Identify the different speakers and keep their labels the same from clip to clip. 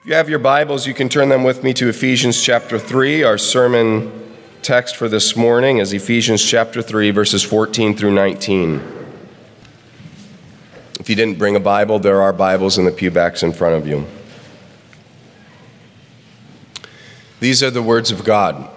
Speaker 1: If you have your Bibles, you can turn them with me to Ephesians chapter 3. Our sermon text for this morning is Ephesians chapter 3, verses 14 through 19. If you didn't bring a Bible, there are Bibles in the pewbacks in front of you. These are the words of God.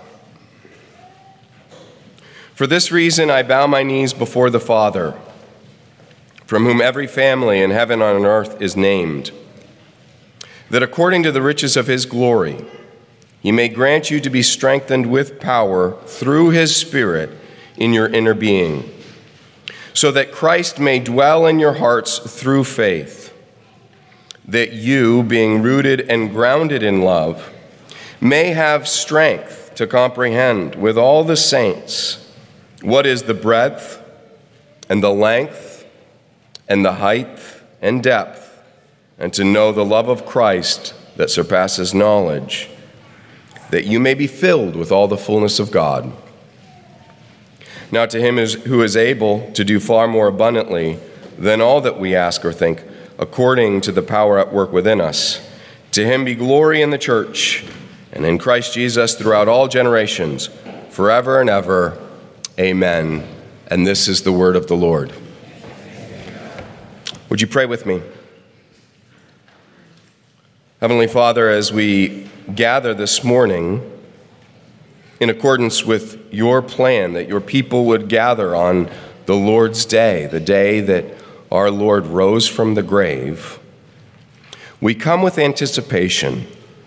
Speaker 1: For this reason I bow my knees before the Father, from whom every family in heaven and on earth is named, that according to the riches of his glory, he may grant you to be strengthened with power through his Spirit in your inner being, so that Christ may dwell in your hearts through faith, that you, being rooted and grounded in love, may have strength to comprehend with all the saints what is the breadth and the length and the height and depth, and to know the love of Christ that surpasses knowledge, that you may be filled with all the fullness of God. Now to him who is able to do far more abundantly than all that we ask or think, according to the power at work within us, to him be glory in the church and in Christ Jesus throughout all generations, forever and ever. Amen. And this is the word of the Lord. Would you pray with me? Heavenly Father, as we gather this morning, in accordance with your plan, that your people would gather on the Lord's day, the day that our Lord rose from the grave, we come with anticipation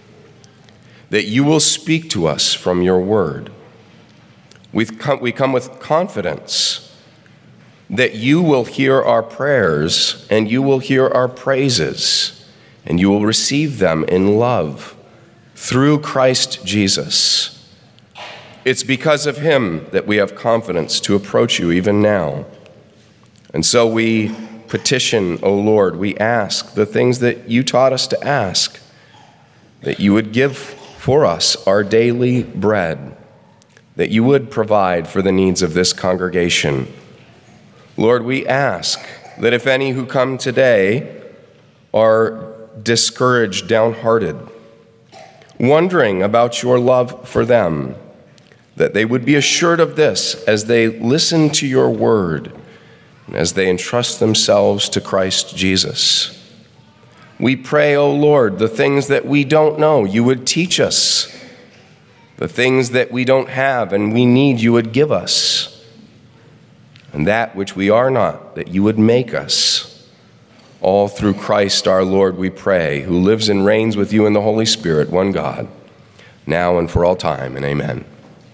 Speaker 1: that you will speak to us from your word. We come with confidence that you will hear our prayers and you will hear our praises, and you will receive them in love through Christ Jesus. It's because of him that we have confidence to approach you even now. And so we petition, O Lord, we ask the things that you taught us to ask, that you would give for us our daily bread, that you would provide for the needs of this congregation. Lord, we ask that if any who come today are discouraged, downhearted, wondering about your love for them, that they would be assured of this as they listen to your word and as they entrust themselves to Christ Jesus. We pray, O Lord, the things that we don't know, you would teach us. The things that we don't have and we need, you would give us. And that which we are not, that you would make us. All through Christ our Lord we pray, who lives and reigns with you in the Holy Spirit, one God, now and for all time, and amen.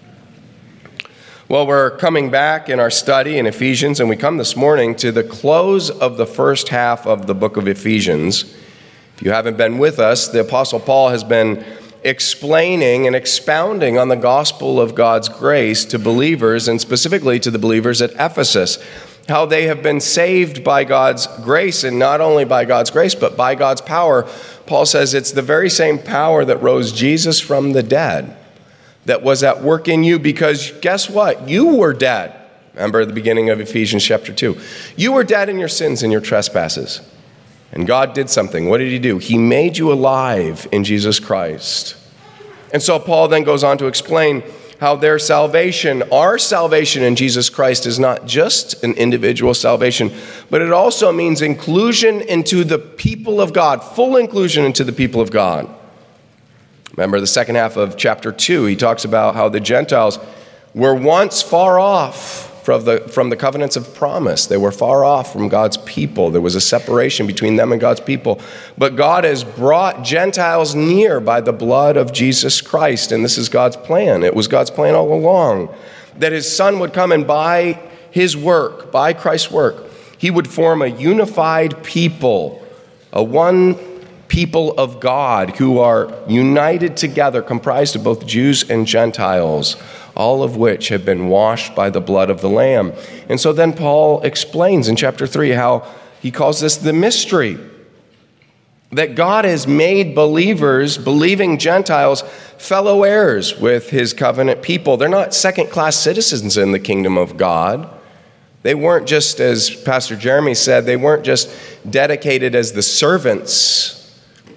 Speaker 1: Well, we're coming back in our study in Ephesians, and we come this morning to the close of the first half of the book of Ephesians. If you haven't been with us, the Apostle Paul has been explaining and expounding on the gospel of God's grace to believers, and specifically to the believers at Ephesus. How they have been saved by God's grace, and not only by God's grace, but by God's power. Paul says it's the very same power that rose Jesus from the dead that was at work in you, because guess what? You were dead. Remember the beginning of Ephesians chapter 2. You were dead in your sins and your trespasses. And God did something. What did he do? He made you alive in Jesus Christ. And so Paul then goes on to explain how their salvation, our salvation in Jesus Christ, is not just an individual salvation, but it also means inclusion into the people of God, full inclusion into the people of God. Remember the second half of chapter 2, he talks about how the Gentiles were once far off from the covenants of promise. They were far off from God's people. There was a separation between them and God's people. But God has brought Gentiles near by the blood of Jesus Christ, and this is God's plan. It was God's plan all along, that his Son would come and by his work, by Christ's work, he would form a unified people, a one people of God who are united together, comprised of both Jews and Gentiles, all of which have been washed by the blood of the Lamb. And so then Paul explains in chapter 3 how he calls this the mystery, that God has made believers, believing Gentiles, fellow heirs with his covenant people. They're not second-class citizens in the kingdom of God. They weren't just, as Pastor Jeremy said, they weren't just dedicated as the servants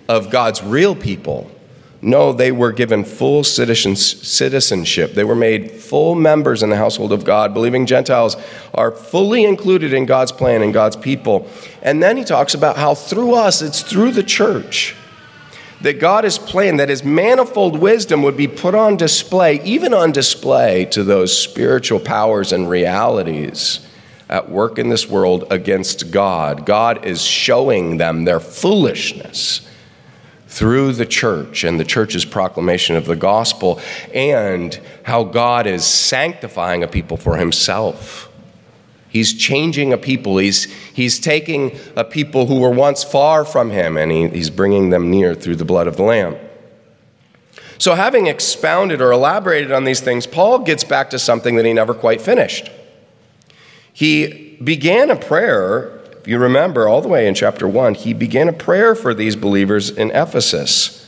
Speaker 1: of God's real people. No, they were given full citizenship. They were made full members in the household of God. Believing Gentiles are fully included in God's plan and God's people. And then he talks about how through us, it's through the church, that God has planned that his manifold wisdom would be put on display, even on display to those spiritual powers and realities at work in this world against God. God is showing them their foolishness through the church and the church's proclamation of the gospel, and how God is sanctifying a people for himself. He's changing a people. He's taking a people who were once far from him, and he's bringing them near through the blood of the Lamb. So having expounded or elaborated on these things, Paul gets back to something that he never quite finished. He began a prayer. If you remember, all the way in chapter 1, he began a prayer for these believers in Ephesus.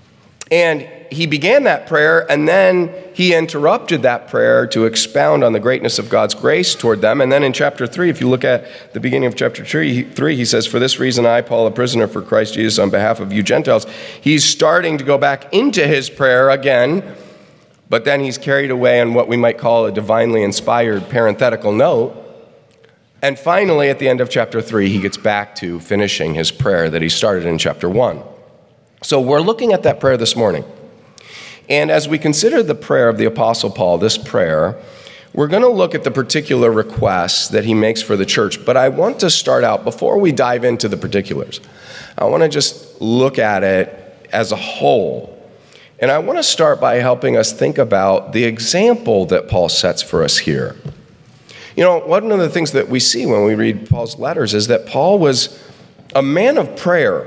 Speaker 1: And he began that prayer, and then he interrupted that prayer to expound on the greatness of God's grace toward them. And then in chapter 3, if you look at the beginning of chapter 3, he says, "For this reason I, Paul, a prisoner for Christ Jesus, on behalf of you Gentiles." He's starting to go back into his prayer again, but then he's carried away on what we might call a divinely inspired parenthetical note. And finally, at the end of chapter 3, he gets back to finishing his prayer that he started in chapter 1. So we're looking at that prayer this morning. And as we consider the prayer of the Apostle Paul, this prayer, we're going to look at the particular requests that he makes for the church. But I want to start out, before we dive into the particulars, I want to just look at it as a whole. And I want to start by helping us think about the example that Paul sets for us here. You know, one of the things that we see when we read Paul's letters is that Paul was a man of prayer.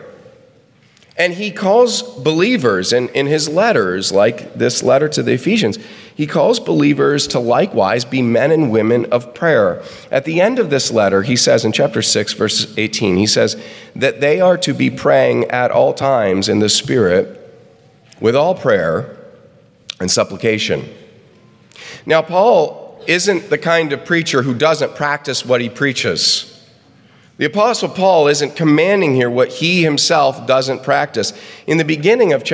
Speaker 1: And he calls believers in his letters, like this letter to the Ephesians, he calls believers to likewise be men and women of prayer. At the end of this letter, he says in chapter 6, verse 18, he says that they are to be praying at all times in the Spirit with all prayer and supplication. Now, Paul isn't the kind of preacher who doesn't practice what he preaches. The Apostle Paul isn't commanding here what he himself doesn't practice. In the beginning of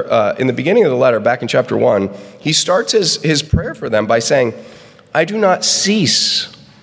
Speaker 1: the letter, back in chapter 1, he starts his prayer for them by saying, I do not cease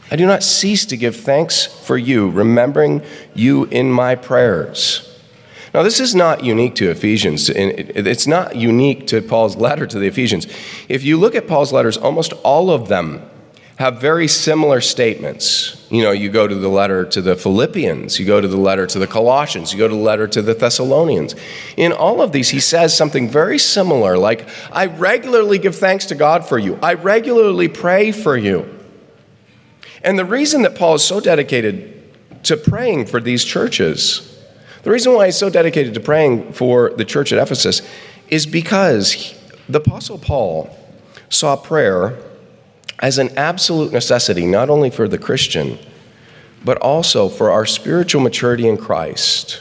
Speaker 1: to give thanks for you, remembering you in my prayers. Now, this is not unique to Ephesians. It's not unique to Paul's letter to the Ephesians. If you look at Paul's letters, almost all of them have very similar statements. You know, you go to the letter to the Philippians, you go to the letter to the Colossians, you go to the letter to the Thessalonians. In all of these, he says something very similar, like, I regularly give thanks to God for you. I regularly pray for you. And the reason that Paul is so dedicated to praying for these churches, the reason why he's so dedicated to praying for the church at Ephesus is because the Apostle Paul saw prayer as an absolute necessity, not only for the Christian, but also for our spiritual maturity in Christ.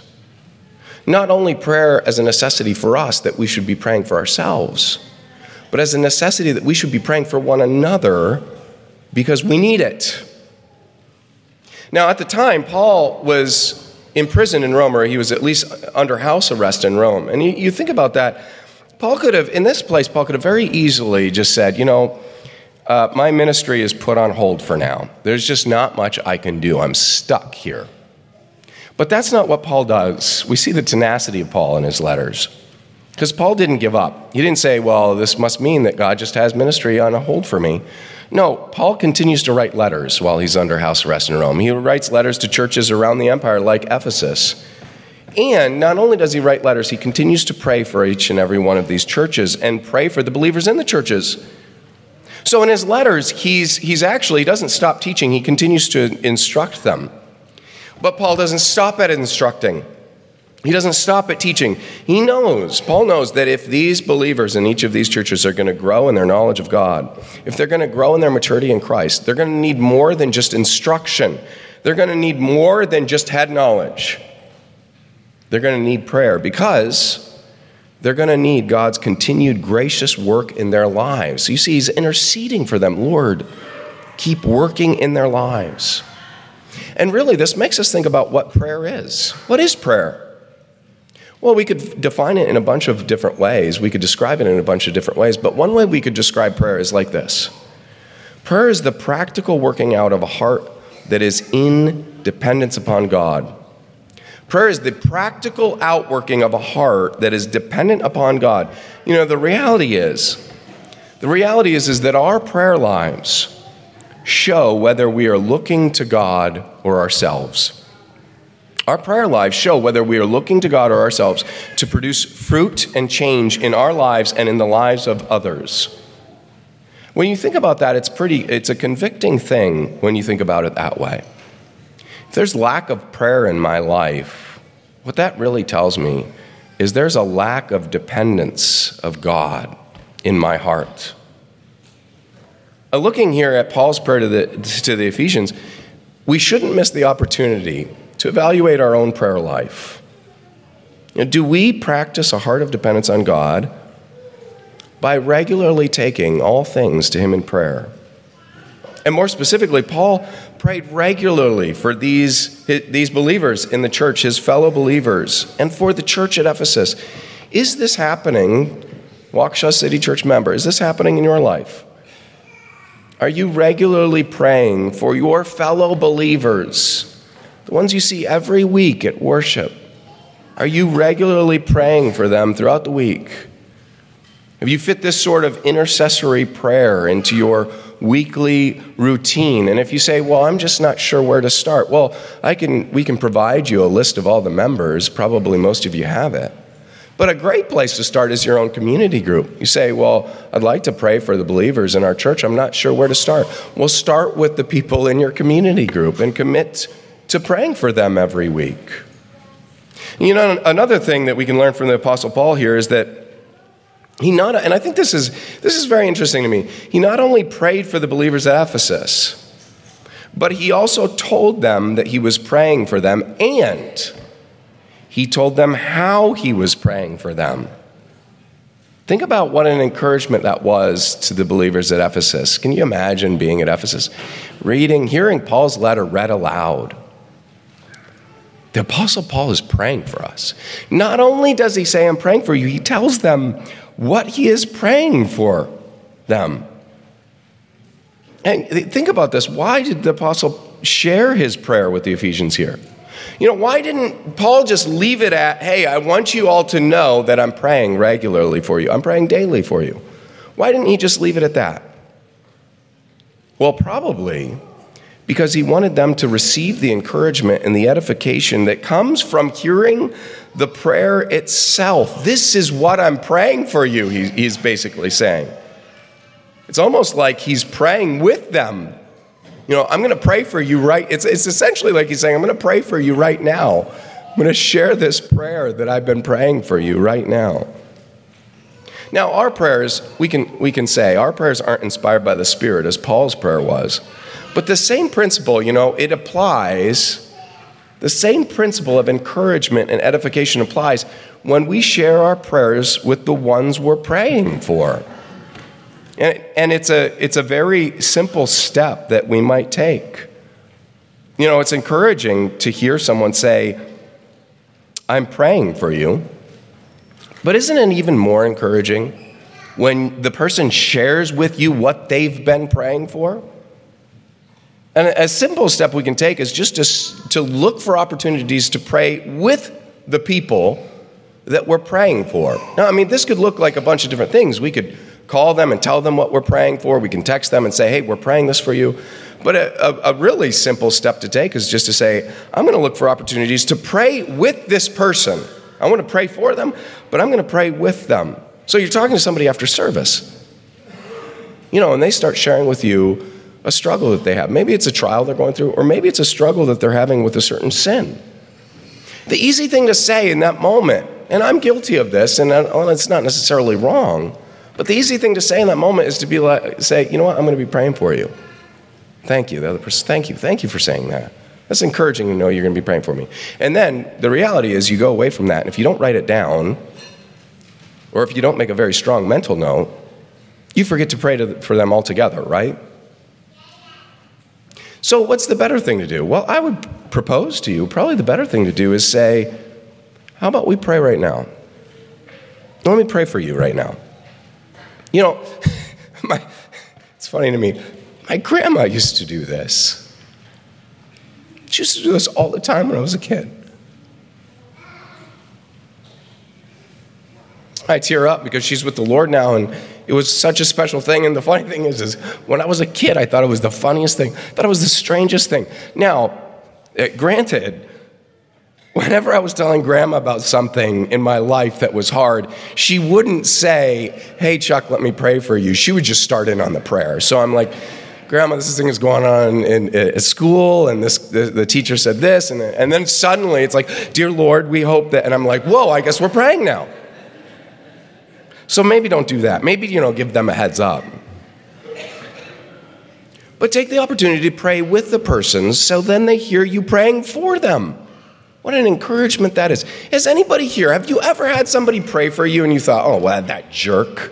Speaker 1: Not only prayer as a necessity for us, that we should be praying for ourselves, but as a necessity that we should be praying for one another because we need it. Now, at the time, Paul was imprisoned in Rome, or he was at least under house arrest in Rome. And you think about that, Paul could have very easily just said, my ministry is put on hold for now. There's just not much I can do. I'm stuck here. But that's not what Paul does. We see the tenacity of Paul in his letters. Because Paul didn't give up. He didn't say, well, this must mean that God just has ministry on a hold for me. No, Paul continues to write letters while he's under house arrest in Rome. He writes letters to churches around the empire like Ephesus. And not only does he write letters, he continues to pray for each and every one of these churches and pray for the believers in the churches. So in his letters, he doesn't stop teaching. He continues to instruct them. But Paul doesn't stop at instructing. He doesn't stop at teaching. Paul knows that if these believers in each of these churches are going to grow in their knowledge of God, if they're going to grow in their maturity in Christ, they're going to need more than just instruction. They're going to need more than just head knowledge. They're going to need prayer because they're going to need God's continued gracious work in their lives. You see, he's interceding for them. Lord, keep working in their lives. And really, this makes us think about what prayer is. What is prayer? Well, we could define it in a bunch of different ways. We could describe it in a bunch of different ways. But one way we could describe prayer is like this. Prayer is the practical working out of a heart that is in dependence upon God. Prayer is the practical outworking of a heart that is dependent upon God. The reality is that our prayer lives show whether we are looking to God or ourselves. Our prayer lives show whether we are looking to God or ourselves to produce fruit and change in our lives and in the lives of others. When you think about that, it's a convicting thing when you think about it that way. If there's lack of prayer in my life, what that really tells me is there's a lack of dependence of God in my heart. Looking here at Paul's prayer to the Ephesians, we shouldn't miss the opportunity to evaluate our own prayer life. Do we practice a heart of dependence on God by regularly taking all things to him in prayer? And more specifically, Paul prayed regularly for these believers in the church, his fellow believers, and for the church at Ephesus. Is this happening, Waukesha City Church member? Is this happening in your life? Are you regularly praying for your fellow believers, the ones you see every week at worship? Are you regularly praying for them throughout the week? Have you fit this sort of intercessory prayer into your weekly routine? And if you say, well, I'm just not sure where to start, well, we can provide you a list of all the members. Probably most of you have it. But a great place to start is your own community group. You say, well, I'd like to pray for the believers in our church. I'm not sure where to start. Well, start with the people in your community group and commit to praying for them every week. Another thing that we can learn from the Apostle Paul here is that and I think this is very interesting to me. He not only prayed for the believers at Ephesus, but he also told them that he was praying for them, and he told them how he was praying for them. Think about what an encouragement that was to the believers at Ephesus. Can you imagine being at Ephesus, hearing Paul's letter read aloud? The Apostle Paul is praying for us. Not only does he say, I'm praying for you, he tells them what he is praying for them. And think about this. Why did the apostle share his prayer with the Ephesians here? Why didn't Paul just leave it at, hey, I want you all to know that I'm praying regularly for you. I'm praying daily for you. Why didn't he just leave it at that? Well, probably because he wanted them to receive the encouragement and the edification that comes from hearing the prayer itself. This is what I'm praying for you, he's basically saying. It's almost like he's praying with them. I'm going to pray for you right. It's essentially like he's saying, I'm going to pray for you right now. I'm going to share this prayer that I've been praying for you right now. Now, our prayers, we can say, our prayers aren't inspired by the Spirit as Paul's prayer was. But the same principle, it applies. The same principle of encouragement and edification applies when we share our prayers with the ones we're praying for. And it's a very simple step that we might take. It's encouraging to hear someone say, I'm praying for you. But isn't it even more encouraging when the person shares with you what they've been praying for? And a simple step we can take is just to look for opportunities to pray with the people that we're praying for. Now, this could look like a bunch of different things. We could call them and tell them what we're praying for. We can text them and say, hey, we're praying this for you. But a really simple step to take is just to say, I'm going to look for opportunities to pray with this person. I want to pray for them, but I'm going to pray with them. So you're talking to somebody after service, and they start sharing with you a struggle that they have. Maybe it's a trial they're going through, or maybe it's a struggle that they're having with a certain sin. The easy thing to say in that moment, and I'm guilty of this, and it's not necessarily wrong, but the easy thing to say in that moment is to say, you know what, I'm going to be praying for you. Thank you. The other person, thank you for saying that. That's encouraging to know you're going to be praying for me. And then the reality is you go away from that, and if you don't write it down, or if you don't make a very strong mental note, you forget to pray for them altogether, right? So what's the better thing to do? Well, I would propose to you, probably the better thing to do is say, How about we pray right now? Let me pray for you right now. You know, it's funny to me. My grandma used to do this. She used to do this all the time when I was a kid. I tear up because she's with the Lord now, and it was such a special thing. And the funny thing is when I was a kid, I thought it was the funniest thing. I thought it was the strangest thing. Now, granted, whenever I was telling Grandma about something in my life that was hard, she wouldn't say, hey, Chuck, let me pray for you. She would just start in on the prayer. So I'm like, Grandma, this thing is going on at school, and the teacher said this, and then suddenly it's like, dear Lord, we hope that, and I'm like, whoa, I guess we're praying now. So maybe don't do that. Maybe, give them a heads up. But take the opportunity to pray with the persons so then they hear you praying for them. What an encouragement that is. Has anybody here, have you ever had somebody pray for you and you thought, oh, well, that jerk?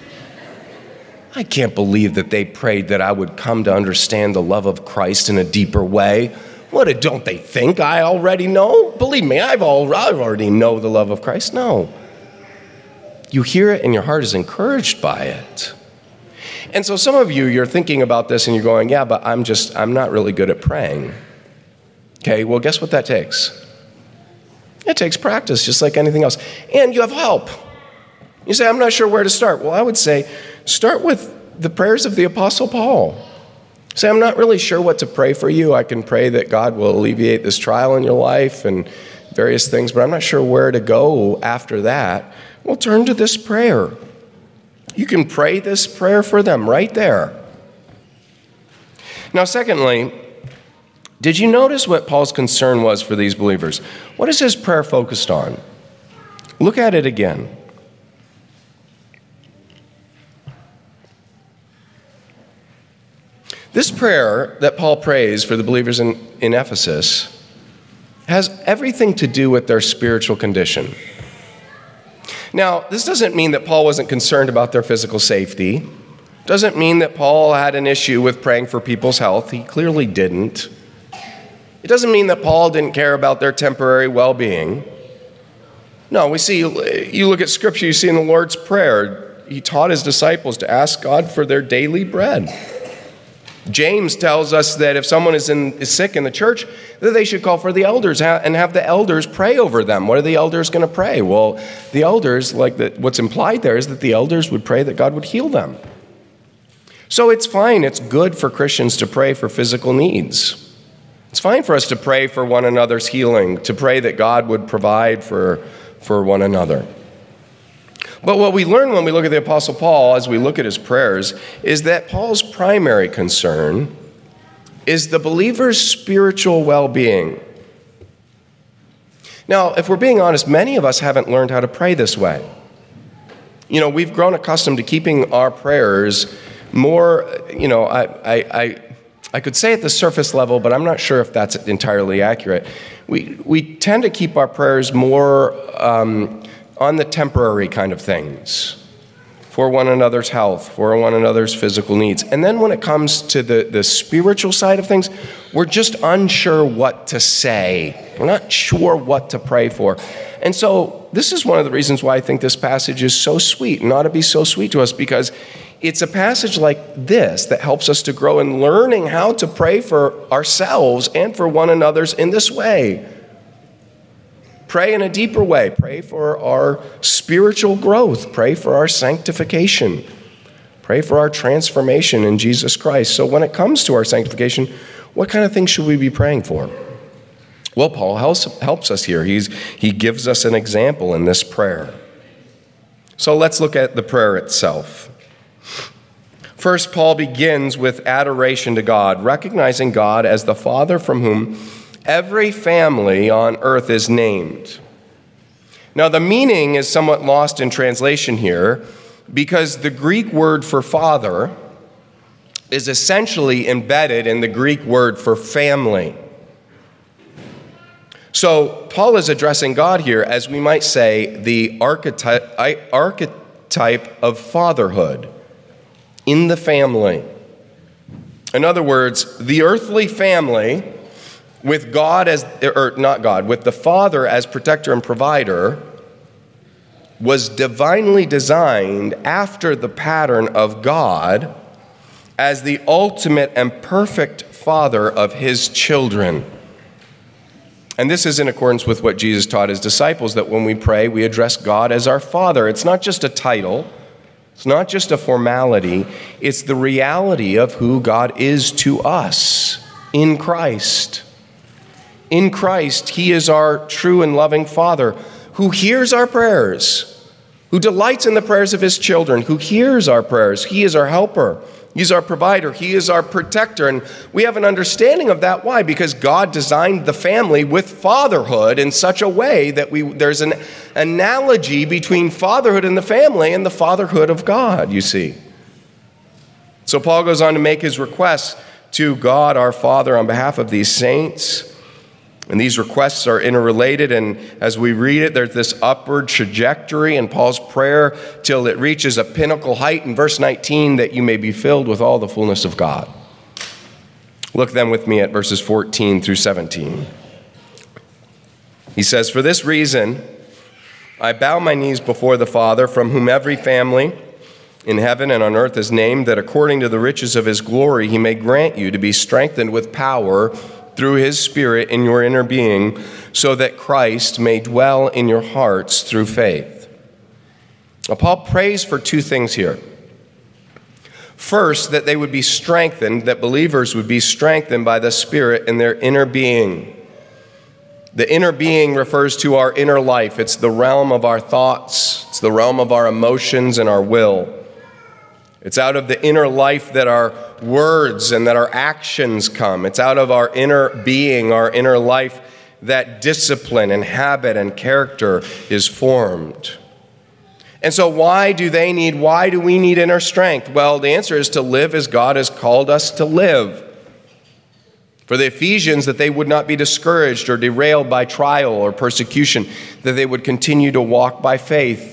Speaker 1: I can't believe that they prayed that I would come to understand the love of Christ in a deeper way. What, don't they think I already know? Believe me, I already know the love of Christ. No. You hear it and your heart is encouraged by it. And so some of you're thinking about this and you're going, yeah, but I'm not really good at praying. Okay, well, guess what that takes? It takes practice, just like anything else. And you have help. You say, I'm not sure where to start. Well, I would say, start with the prayers of the Apostle Paul. Say, I'm not really sure what to pray for you. I can pray that God will alleviate this trial in your life and various things, but I'm not sure where to go after that. Well, turn to this prayer. You can pray this prayer for them right there. Now, secondly, did you notice what Paul's concern was for these believers? What is his prayer focused on? Look at it again. This prayer that Paul prays for the believers in Ephesus has everything to do with their spiritual condition. Now, this doesn't mean that Paul wasn't concerned about their physical safety. Doesn't mean that Paul had an issue with praying for people's health. He clearly didn't. It doesn't mean that Paul didn't care about their temporary well-being. No, we see, you look at Scripture, you see in the Lord's Prayer, he taught his disciples to ask God for their daily bread. James tells us that if someone is sick in the church, that they should call for the elders and have the elders pray over them. What are the elders going to pray? Well, the elders, what's implied there is that the elders would pray that God would heal them. So it's fine. It's good for Christians to pray for physical needs. It's fine for us to pray for one another's healing, to pray that God would provide for one another. But what we learn when we look at the Apostle Paul, as we look at his prayers, is that Paul's primary concern is the believer's spiritual well-being. Now, if we're being honest, many of us haven't learned how to pray this way. We've grown accustomed to keeping our prayers more, I could say at the surface level, but I'm not sure if that's entirely accurate. We tend to keep our prayers more on the temporary kind of things, for one another's health, for one another's physical needs. And then when it comes to the spiritual side of things, we're just unsure what to say. We're not sure what to pray for. And so this is one of the reasons why I think this passage is so sweet and ought to be so sweet to us, because it's a passage like this that helps us to grow in learning how to pray for ourselves and for one another's in this way. Pray in a deeper way. Pray for our spiritual growth. Pray for our sanctification. Pray for our transformation in Jesus Christ. So when it comes to our sanctification, what kind of things should we be praying for? Well, Paul helps us here. He gives us an example in this prayer. So let's look at the prayer itself. First, Paul begins with adoration to God, recognizing God as the Father from whom every family on earth is named. Now, the meaning is somewhat lost in translation here because the Greek word for father is essentially embedded in the Greek word for family. So, Paul is addressing God here as we might say the archetype of fatherhood in the family. In other words, the earthly family with with the Father as protector and provider, was divinely designed after the pattern of God as the ultimate and perfect Father of his children. And this is in accordance with what Jesus taught his disciples, that when we pray, we address God as our Father. It's not just a title. It's not just a formality. It's the reality of who God is to us in Christ. In Christ, he is our true and loving Father who hears our prayers, who delights in the prayers of his children, who hears our prayers. He is our helper. He's our provider. He is our protector. And we have an understanding of that. Why? Because God designed the family with fatherhood in such a way that there's an analogy between fatherhood in the family and the fatherhood of God, you see. So Paul goes on to make his requests to God, our Father, on behalf of these saints. And these requests are interrelated, and as we read it, there's this upward trajectory in Paul's prayer till it reaches a pinnacle height in verse 19, that you may be filled with all the fullness of God. Look then with me at verses 14 through 17. He says, "For this reason, I bow my knees before the Father, from whom every family in heaven and on earth is named, that according to the riches of his glory he may grant you to be strengthened with power through his Spirit in your inner being, so that Christ may dwell in your hearts through faith." Now, Paul prays for two things here. First, that they would be strengthened, that believers would be strengthened by the Spirit in their inner being. The inner being refers to our inner life. It's the realm of our thoughts. It's the realm of our emotions and our will. It's out of the inner life that our words and that our actions come. It's out of our inner being, our inner life, that discipline and habit and character is formed. And so why do we need inner strength? Well, the answer is to live as God has called us to live. For the Ephesians, that they would not be discouraged or derailed by trial or persecution, that they would continue to walk by faith.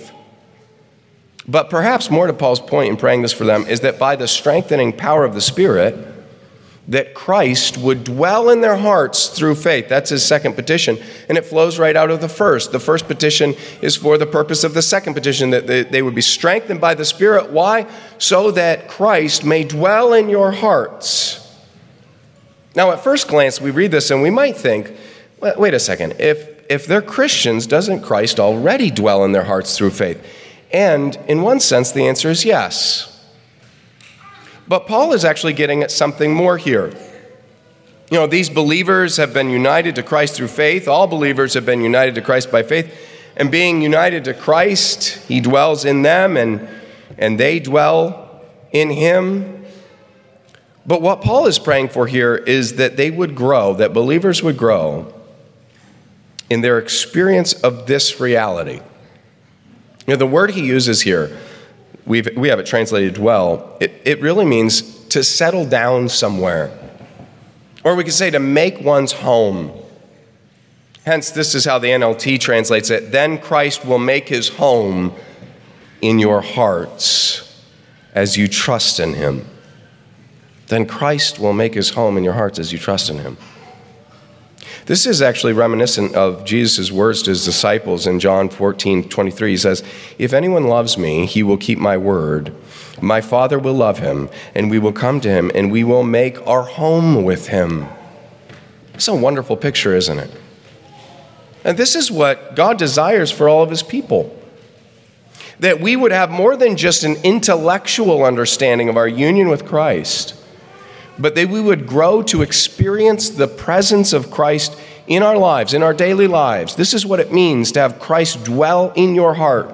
Speaker 1: But perhaps more to Paul's point in praying this for them is that by the strengthening power of the Spirit, that Christ would dwell in their hearts through faith. That's his second petition, and it flows right out of the first. The first petition is for the purpose of the second petition, that they would be strengthened by the Spirit. Why? So that Christ may dwell in your hearts. Now, at first glance, we read this and we might think, well, wait a second, if they're Christians, doesn't Christ already dwell in their hearts through faith? And in one sense, the answer is yes. But Paul is actually getting at something more here. You know, these believers have been united to Christ through faith. All believers have been united to Christ by faith. And being united to Christ, he dwells in them and they dwell in him. But what Paul is praying for here is that they would grow, that believers would grow in their experience of this reality. You know, the word he uses here, we have it translated dwell. It really means to settle down somewhere. Or we could say to make one's home. Hence, this is how the NLT translates it. Then Christ will make his home in your hearts as you trust in him. Then Christ will make his home in your hearts as you trust in him. This is actually reminiscent of Jesus' words to his disciples in John 14:23. He says, "If anyone loves me, he will keep my word. My Father will love him, and we will come to him, and we will make our home with him." It's a wonderful picture, isn't it? And this is what God desires for all of his people. That we would have more than just an intellectual understanding of our union with Christ, but that we would grow to experience the presence of Christ in our lives, in our daily lives. This is what it means to have Christ dwell in your heart.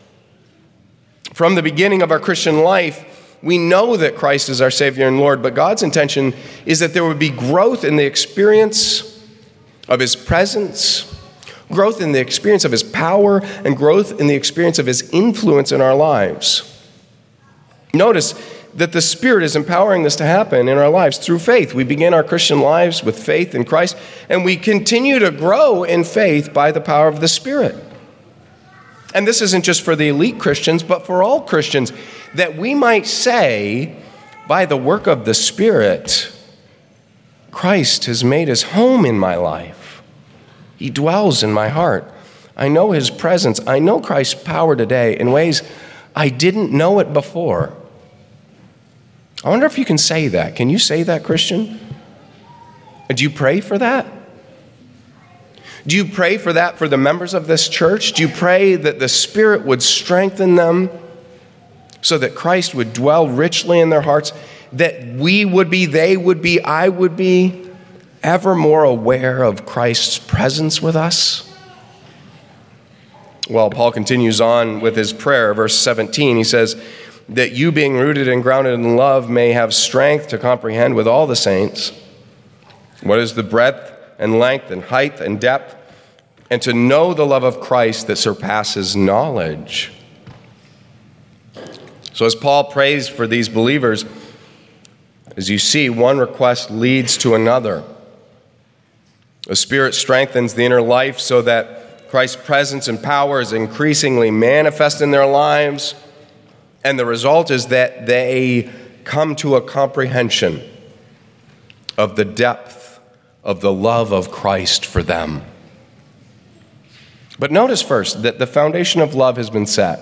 Speaker 1: From the beginning of our Christian life, we know that Christ is our Savior and Lord, but God's intention is that there would be growth in the experience of his presence, growth in the experience of his power, and growth in the experience of his influence in our lives. Notice that the Spirit is empowering this to happen in our lives through faith. We begin our Christian lives with faith in Christ, and we continue to grow in faith by the power of the Spirit. And this isn't just for the elite Christians, but for all Christians, that we might say, by the work of the Spirit, Christ has made his home in my life. He dwells in my heart. I know his presence. I know Christ's power today in ways I didn't know it before. I wonder if you can say that. Can you say that, Christian? Do you pray for that? Do you pray for that for the members of this church? Do you pray that the Spirit would strengthen them so that Christ would dwell richly in their hearts, that we would be, they would be, I would be ever more aware of Christ's presence with us? Well, Paul continues on with his prayer, verse 17. He says, that you being rooted and grounded in love may have strength to comprehend with all the saints what is the breadth and length and height and depth, and to know the love of Christ that surpasses knowledge. So as Paul prays for these believers, as you see, one request leads to another. The Spirit strengthens the inner life so that Christ's presence and power is increasingly manifest in their lives, and the result is that they come to a comprehension of the depth of the love of Christ for them. But notice first that the foundation of love has been set.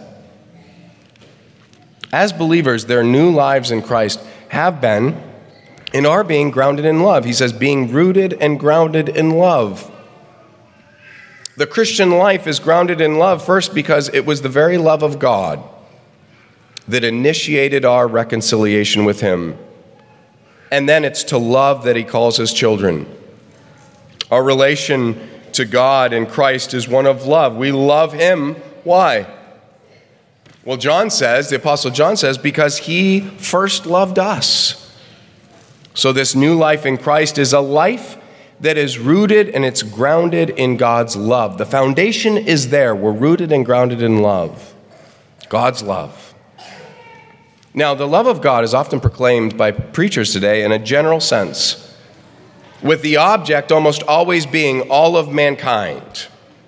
Speaker 1: As believers, their new lives in Christ have been and are being grounded in love. He says, being rooted and grounded in love. The Christian life is grounded in love first because it was the very love of God that initiated our reconciliation with him. And then it's to love that he calls his children. Our relation to God in Christ is one of love. We love him. Why? Well, the Apostle John says, because he first loved us. So this new life in Christ is a life that is rooted and it's grounded in God's love. The foundation is there. We're rooted and grounded in love. God's love. Now, the love of God is often proclaimed by preachers today in a general sense, with the object almost always being all of mankind.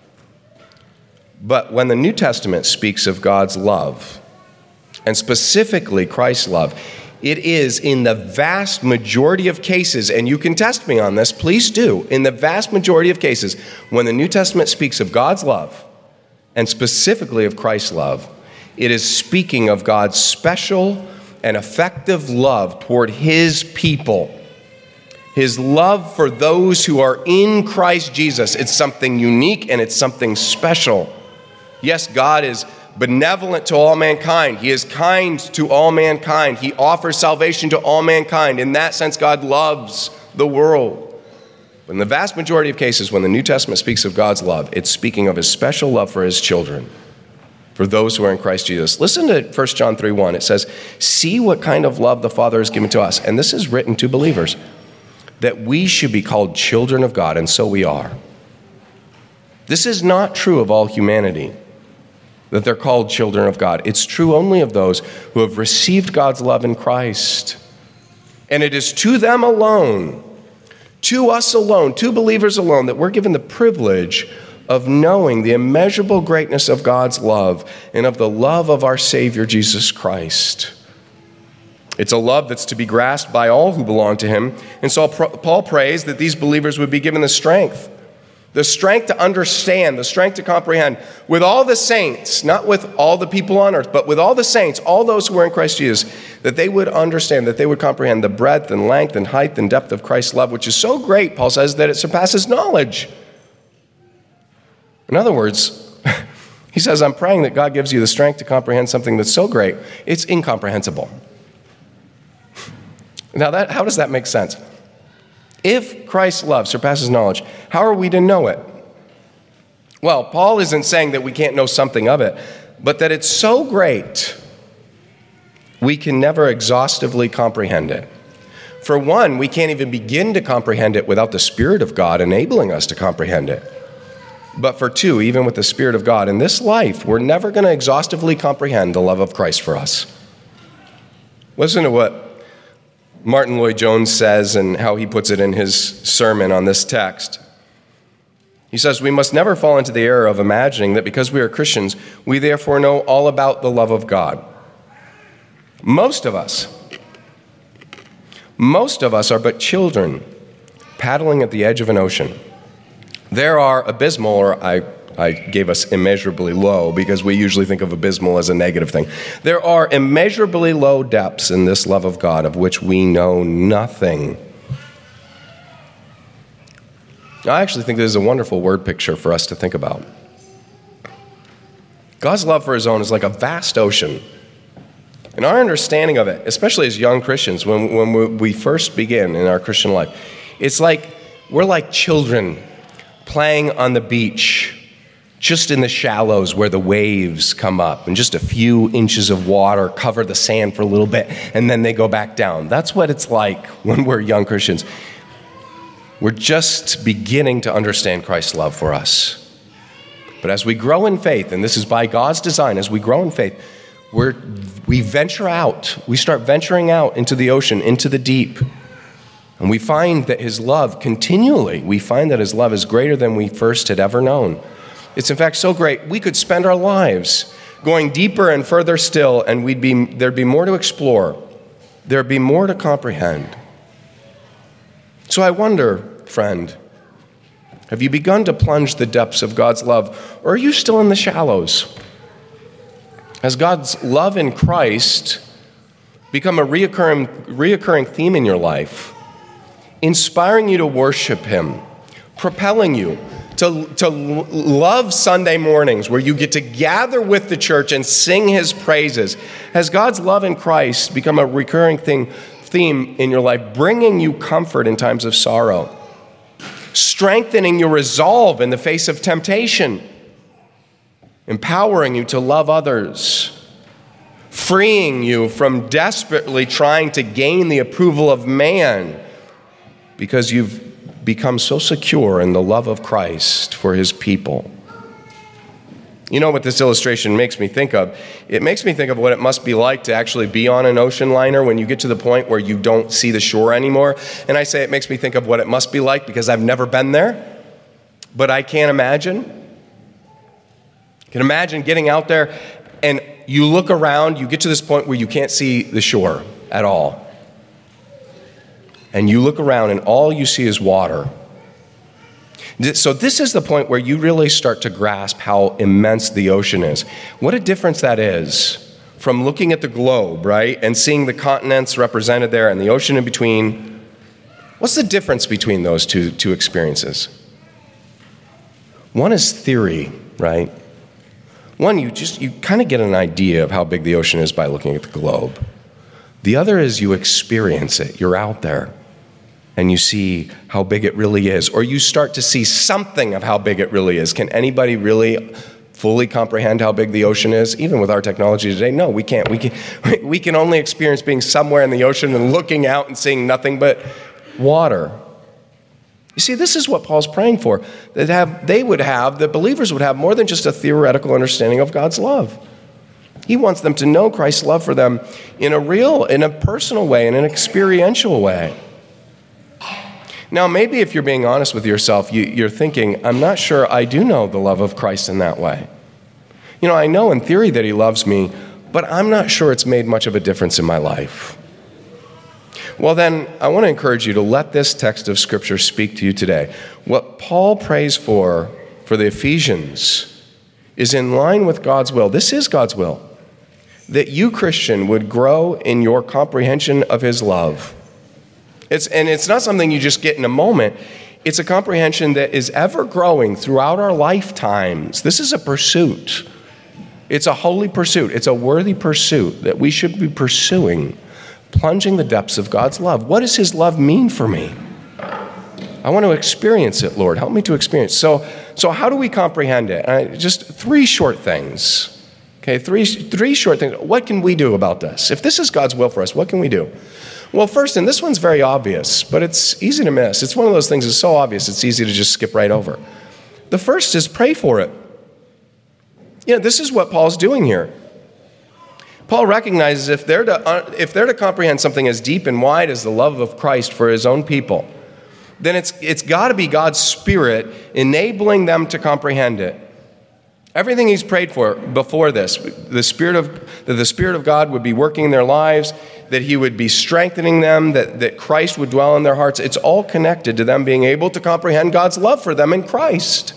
Speaker 1: But when the New Testament speaks of God's love, and specifically Christ's love, it is in the vast majority of cases, and you can test me on this, please do, in the vast majority of cases, when the New Testament speaks of God's love, and specifically of Christ's love, it is speaking of God's special and effective love toward his people. His love for those who are in Christ Jesus. It's something unique and it's something special. Yes, God is benevolent to all mankind. He is kind to all mankind. He offers salvation to all mankind. In that sense, God loves the world. But in the vast majority of cases, when the New Testament speaks of God's love, it's speaking of his special love for his children, for those who are in Christ Jesus. Listen to 1 John 3:1. It says, see what kind of love the Father has given to us. And this is written to believers, that we should be called children of God, and so we are. This is not true of all humanity, that they're called children of God. It's true only of those who have received God's love in Christ. And it is to them alone, to us alone, to believers alone, that we're given the privilege of knowing the immeasurable greatness of God's love and of the love of our Savior, Jesus Christ. It's a love that's to be grasped by all who belong to him. And so Paul prays that these believers would be given the strength to understand, the strength to comprehend with all the saints, not with all the people on earth, but with all the saints, all those who are in Christ Jesus, that they would understand, that they would comprehend the breadth and length and height and depth of Christ's love, which is so great, Paul says, that it surpasses knowledge. In other words, he says, I'm praying that God gives you the strength to comprehend something that's so great, it's incomprehensible. Now, how does that make sense? If Christ's love surpasses knowledge, how are we to know it? Well, Paul isn't saying that we can't know something of it, but that it's so great, we can never exhaustively comprehend it. For one, we can't even begin to comprehend it without the Spirit of God enabling us to comprehend it. But for two, even with the Spirit of God, in this life, we're never going to exhaustively comprehend the love of Christ for us. Listen to what Martin Lloyd-Jones says and how he puts it in his sermon on this text. He says, we must never fall into the error of imagining that because we are Christians, we therefore know all about the love of God. Most of us are but children paddling at the edge of an ocean. There are abysmal, or I gave us immeasurably low because we usually think of abysmal as a negative thing. There are immeasurably low depths in this love of God of which we know nothing. I actually think this is a wonderful word picture for us to think about. God's love for his own is like a vast ocean. And our understanding of it, especially as young Christians, when we first begin in our Christian life, it's like we're like children playing on the beach, just in the shallows where the waves come up and just a few inches of water cover the sand for a little bit and then they go back down. That's what it's like when we're young Christians. We're just beginning to understand Christ's love for us. But as we grow in faith, and this is by God's design, as we grow in faith, we venture out. We start venturing out into the ocean, into the deep. And we find that his love we find that his love is greater than we first had ever known. It's in fact so great, we could spend our lives going deeper and further still, and there'd be more to explore. There'd be more to comprehend. So I wonder, friend, have you begun to plunge the depths of God's love, or are you still in the shallows? Has God's love in Christ become a reoccurring theme in your life, inspiring you to worship him, propelling you to love Sunday mornings where you get to gather with the church and sing his praises? Has God's love in Christ become a recurring theme in your life, bringing you comfort in times of sorrow, strengthening your resolve in the face of temptation, empowering you to love others, freeing you from desperately trying to gain the approval of man because you've become so secure in the love of Christ for his people? You know what this illustration makes me think of? It makes me think of what it must be like to actually be on an ocean liner when you get to the point where you don't see the shore anymore. And I say it makes me think of what it must be like because I've never been there, but I can't imagine. I can imagine getting out there and you look around, you get to this point where you can't see the shore at all. And you look around and all you see is water. So this is the point where you really start to grasp how immense the ocean is. What a difference that is from looking at the globe, right? And seeing the continents represented there and the ocean in between. What's the difference between those two experiences? One is theory, right? One, you kind of get an idea of how big the ocean is by looking at the globe. The other is you experience it. You're out there. And you see how big it really is, or you start to see something of how big it really is. Can anybody really fully comprehend how big the ocean is? Even with our technology today, no, we can't. We can only experience being somewhere in the ocean and looking out and seeing nothing but water. You see, this is what Paul's praying for. The believers would have more than just a theoretical understanding of God's love. He wants them to know Christ's love for them in a personal way, in an experiential way. Now, maybe if you're being honest with yourself, you're thinking, I'm not sure I do know the love of Christ in that way. You know, I know in theory that he loves me, but I'm not sure it's made much of a difference in my life. Well, then, I want to encourage you to let this text of Scripture speak to you today. What Paul prays for the Ephesians is in line with God's will. This is God's will, that you, Christian, would grow in your comprehension of his love. It's not something you just get in a moment. It's a comprehension that is ever growing throughout our lifetimes. This is a pursuit. It's a holy pursuit. It's a worthy pursuit that we should be pursuing, plunging the depths of God's love. What does his love mean for me? I want to experience it, Lord. Help me to experience. So how do we comprehend it? Just three short things. Okay, three short things. What can we do about this? If this is God's will for us, what can we do? Well, first, and this one's very obvious, but it's easy to miss. It's one of those things that's so obvious, it's easy to just skip right over. The first is pray for it. You know, this is what Paul's doing here. Paul recognizes if they're to comprehend something as deep and wide as the love of Christ for his own people, then it's got to be God's Spirit enabling them to comprehend it. Everything he's prayed for before this, that the Spirit of God would be working in their lives, that he would be strengthening them, that Christ would dwell in their hearts, it's all connected to them being able to comprehend God's love for them in Christ.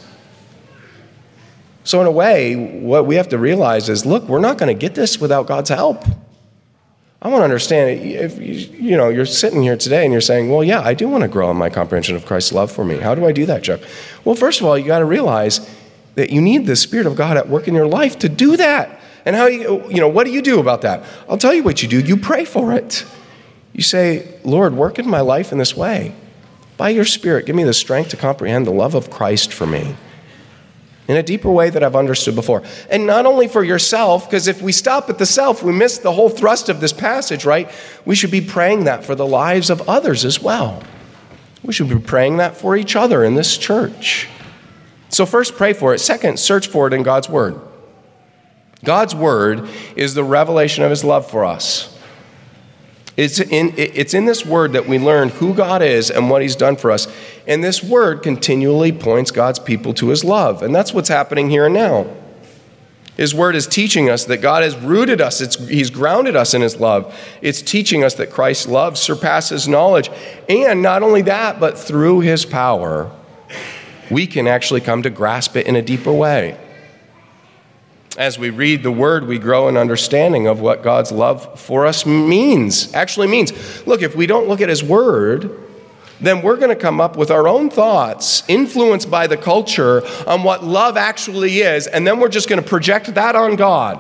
Speaker 1: So in a way, what we have to realize is, look, we're not going to get this without God's help. I want to understand, if you're sitting here today and you're saying, well, yeah, I do want to grow in my comprehension of Christ's love for me. How do I do that, Chuck? Well, first of all, you got to realize that you need the Spirit of God at work in your life to do that. And what do you do about that? I'll tell you what you do. You pray for it. You say, Lord, work in my life in this way. By your Spirit, give me the strength to comprehend the love of Christ for me in a deeper way that I've understood before. And not only for yourself, because if we stop at the self, we miss the whole thrust of this passage, right? We should be praying that for the lives of others as well. We should be praying that for each other in this church. So first, pray for it. Second, search for it in God's Word. God's Word is the revelation of his love for us. It's in this Word that we learn who God is and what he's done for us. And this Word continually points God's people to his love. And that's what's happening here and now. His Word is teaching us that God has rooted us. He's grounded us in his love. It's teaching us that Christ's love surpasses knowledge. And not only that, but through his power, we can actually come to grasp it in a deeper way. As we read the Word, we grow in understanding of what God's love for us actually means. Look, if we don't look at his Word, then we're going to come up with our own thoughts, influenced by the culture, on what love actually is, and then we're just going to project that on God.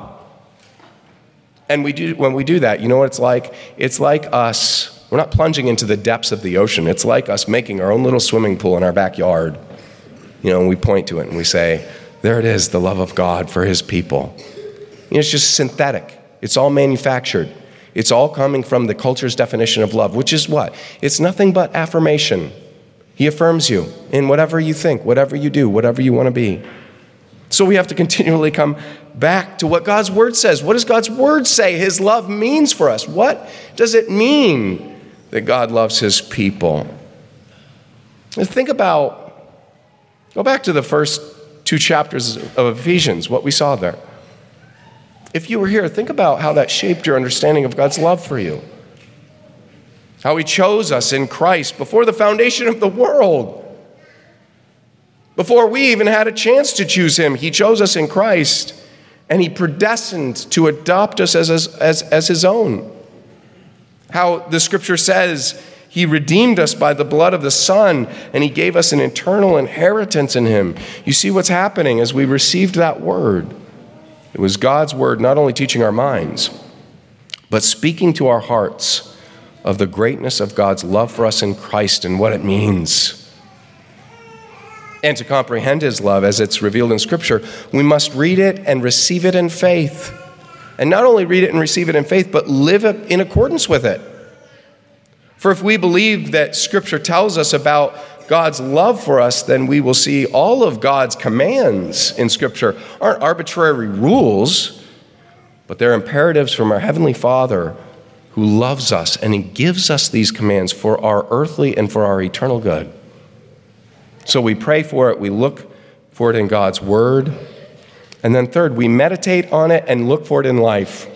Speaker 1: And when we do that, you know what it's like? It's like us, we're not plunging into the depths of the ocean. It's like us making our own little swimming pool in our backyard. And we point to it and we say, there it is, the love of God for his people. It's just synthetic. It's all manufactured. It's all coming from the culture's definition of love, which is what? It's nothing but affirmation. He affirms you in whatever you think, whatever you do, whatever you want to be. So we have to continually come back to what God's Word says. What does God's Word say his love means for us? What does it mean that God loves his people? And go back to the first 2 chapters of Ephesians, what we saw there. If you were here, think about how that shaped your understanding of God's love for you. How he chose us in Christ before the foundation of the world. Before we even had a chance to choose him, he chose us in Christ, and he predestined to adopt us as his own. How the scripture says he redeemed us by the blood of the Son, and he gave us an eternal inheritance in him. You see what's happening as we received that word. It was God's word not only teaching our minds, but speaking to our hearts of the greatness of God's love for us in Christ and what it means. And to comprehend his love as it's revealed in Scripture, we must read it and receive it in faith. And not only read it and receive it in faith, but live in accordance with it. For if we believe that Scripture tells us about God's love for us, then we will see all of God's commands in Scripture aren't arbitrary rules, but they're imperatives from our Heavenly Father who loves us, and he gives us these commands for our earthly and for our eternal good. So we pray for it, we look for it in God's Word, and then third, we meditate on it and look for it in life.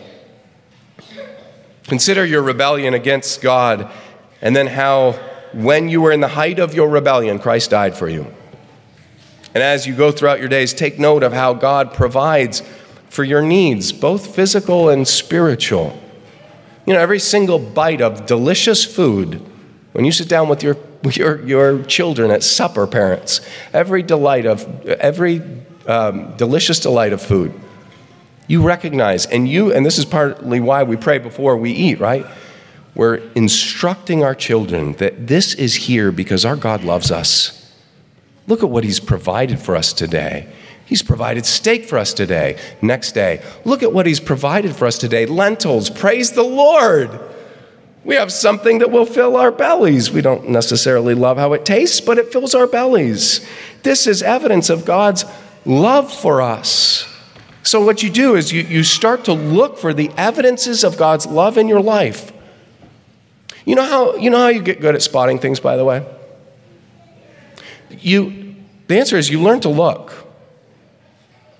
Speaker 1: Consider your rebellion against God, and then how, when you were in the height of your rebellion, Christ died for you. And as you go throughout your days, take note of how God provides for your needs, both physical and spiritual. Every single bite of delicious food, when you sit down with your children at supper, parents, every delicious delight of food, you recognize, and this is partly why we pray before we eat, right? We're instructing our children that this is here because our God loves us. Look at what he's provided for us today. He's provided steak for us today. Next day, look at what he's provided for us today. Lentils, praise the Lord. We have something that will fill our bellies. We don't necessarily love how it tastes, but it fills our bellies. This is evidence of God's love for us. So what you do is you start to look for the evidences of God's love in your life. You know how you get good at spotting things, by the way? The answer is you learn to look.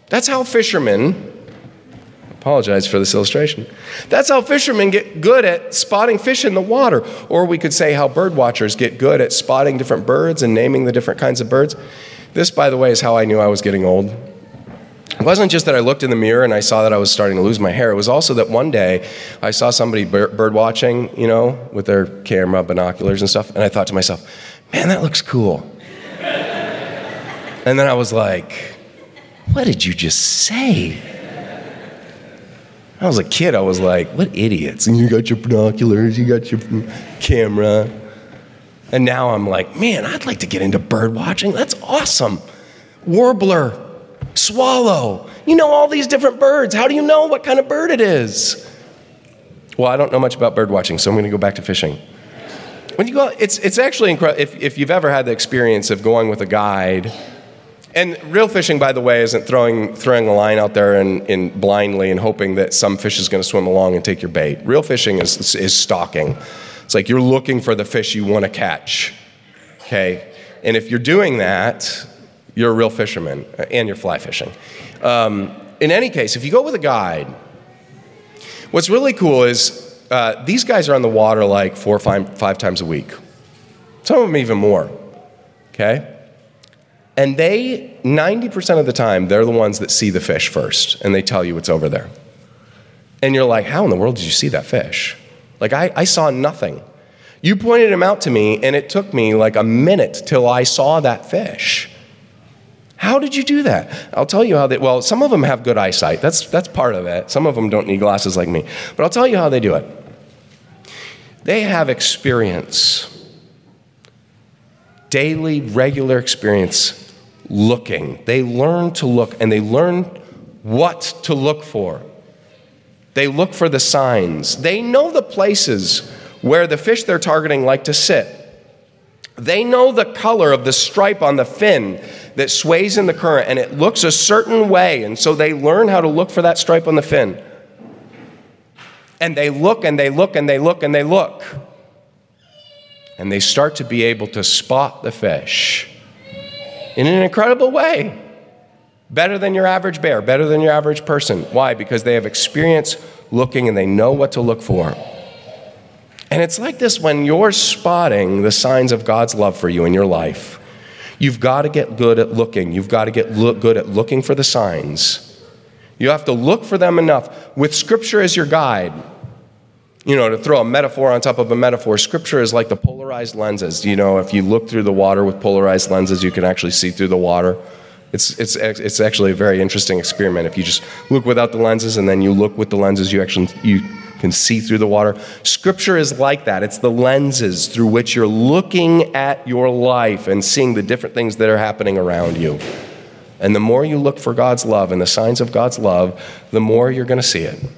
Speaker 1: That's how fishermen, apologize for this illustration, that's how fishermen get good at spotting fish in the water. Or we could say how bird watchers get good at spotting different birds and naming the different kinds of birds. This, by the way, is how I knew I was getting old. It wasn't just that I looked in the mirror and I saw that I was starting to lose my hair. It was also that one day I saw somebody bird watching, with their camera, binoculars and stuff, and I thought to myself, man, that looks cool. And then I was like, what did you just say? I was a kid. I was like, what idiots. And you got your binoculars, you got your camera. And now I'm like, man, I'd like to get into bird watching. That's awesome. Warbler, swallow. You know all these different birds. How do you know what kind of bird it is? Well, I don't know much about bird watching, so I'm going to go back to fishing. When you go, it's actually incredible. If you've ever had the experience of going with a guide, and real fishing, by the way, isn't throwing a line out there and blindly and hoping that some fish is going to swim along and take your bait. Real fishing is stalking. It's like you're looking for the fish you want to catch, okay? And if you're doing that, you're a real fisherman, and you're fly fishing. In any case, if you go with a guide, what's really cool is these guys are on the water like 4 or 5 times a week. Some of them even more, okay? And 90% of the time, they're the ones that see the fish first, and they tell you it's over there. And you're like, how in the world did you see that fish? Like, I saw nothing. You pointed him out to me, and it took me like a minute till I saw that fish. How did you do that? I'll tell you how some of them have good eyesight. That's part of it. Some of them don't need glasses like me. But I'll tell you how they do it. They have experience. Daily, regular experience looking. They learn to look, and they learn what to look for. They look for the signs. They know the places where the fish they're targeting like to sit. They know the color of the stripe on the fin that sways in the current, and it looks a certain way, and so they learn how to look for that stripe on the fin. And they look, and they look, and they look, and they look. And they start to be able to spot the fish in an incredible way. Better than your average bear, better than your average person. Why? Because they have experience looking and they know what to look for. And it's like this when you're spotting the signs of God's love for you in your life. You've got to get good at looking. You've got to get good at looking for the signs. You have to look for them enough. With Scripture as your guide, to throw a metaphor on top of a metaphor, Scripture is like the polarized lenses. If you look through the water with polarized lenses, you can actually see through the water. It's actually a very interesting experiment. If you just look without the lenses and then you look with the lenses, you can see through the water. Scripture is like that. It's the lenses through which you're looking at your life and seeing the different things that are happening around you. And the more you look for God's love and the signs of God's love, the more you're going to see it.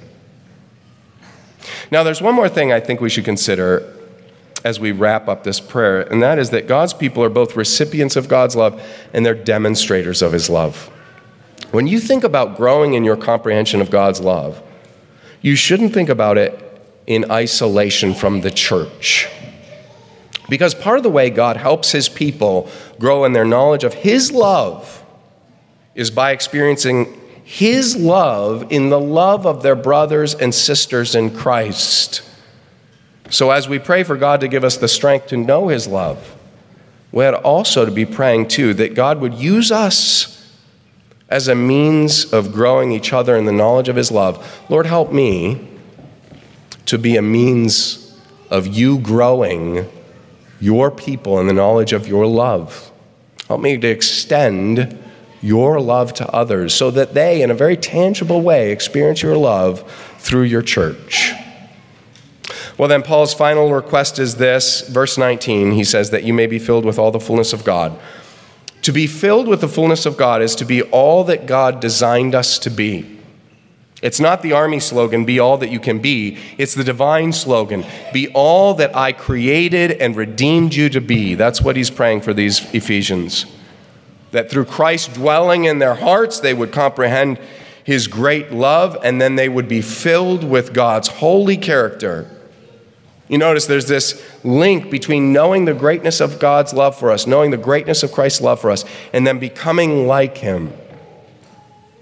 Speaker 1: Now, there's one more thing I think we should consider as we wrap up this prayer, and that is that God's people are both recipients of God's love and they're demonstrators of His love. When you think about growing in your comprehension of God's love, you shouldn't think about it in isolation from the church. Because part of the way God helps His people grow in their knowledge of His love is by experiencing His love in the love of their brothers and sisters in Christ. So as we pray for God to give us the strength to know His love, we ought also to be praying too that God would use us as a means of growing each other in the knowledge of His love. Lord, help me to be a means of You growing Your people in the knowledge of Your love. Help me to extend Your love to others so that they, in a very tangible way, experience Your love through Your church. Well, then Paul's final request is this. Verse 19, he says that you may be filled with all the fullness of God. To be filled with the fullness of God is to be all that God designed us to be. It's not the army slogan, be all that you can be. It's the divine slogan, be all that I created and redeemed you to be. That's what he's praying for these Ephesians. That through Christ dwelling in their hearts, they would comprehend His great love, and then they would be filled with God's holy character. You notice there's this link between knowing the greatness of God's love for us, knowing the greatness of Christ's love for us, and then becoming like Him.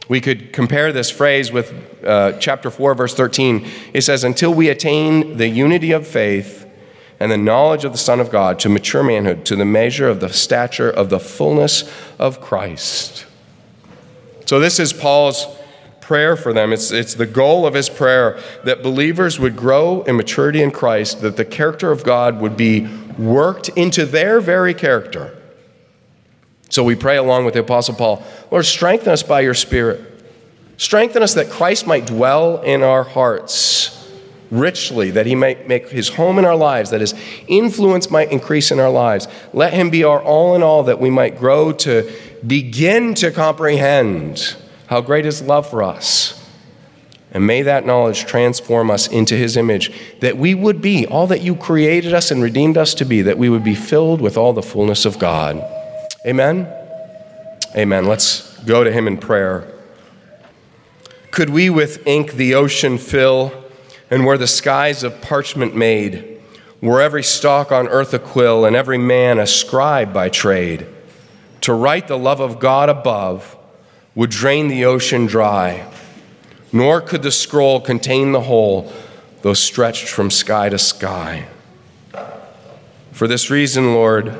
Speaker 1: We could compare this phrase with chapter 4, verse 13. It says, until we attain the unity of faith and the knowledge of the Son of God, to mature manhood, to the measure of the stature of the fullness of Christ. So this is Paul's prayer for them. It's the goal of his prayer that believers would grow in maturity in Christ, that the character of God would be worked into their very character. So we pray along with the Apostle Paul, Lord, strengthen us by your Spirit. Strengthen us that Christ might dwell in our hearts richly, that he might make his home in our lives, that his influence might increase in our lives. Let him be our all in all, that we might grow to begin to comprehend how great his love for us. And may that knowledge transform us into his image, that we would be all that you created us and redeemed us to be, that we would be filled with all the fullness of God. Amen? Amen. Let's go to him in prayer. Could we with ink the ocean fill, and were the skies of parchment made, were every stalk on earth a quill, and every man a scribe by trade, to write the love of God above would drain the ocean dry, nor could the scroll contain the whole, though stretched from sky to sky. For this reason, Lord,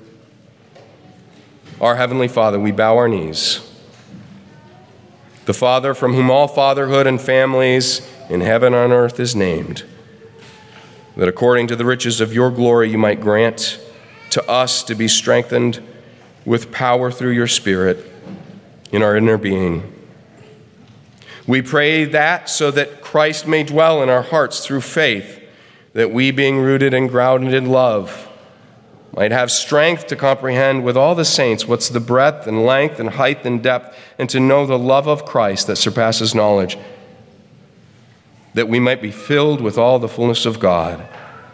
Speaker 1: our Heavenly Father, we bow our knees. The Father from whom all fatherhood and families in heaven and on earth is named, that according to the riches of your glory you might grant to us to be strengthened with power through your Spirit in our inner being. We pray that so that Christ may dwell in our hearts through faith, that we, being rooted and grounded in love, might have strength to comprehend with all the saints what's the breadth and length and height and depth, and to know the love of Christ that surpasses knowledge, that we might be filled with all the fullness of God.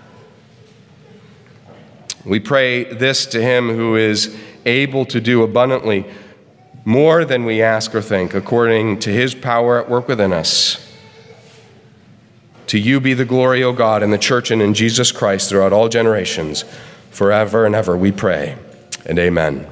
Speaker 1: We pray this to him who is able to do abundantly more than we ask or think, according to his power at work within us. To you be the glory, O God, in the church and in Jesus Christ throughout all generations, forever and ever, we pray. And amen.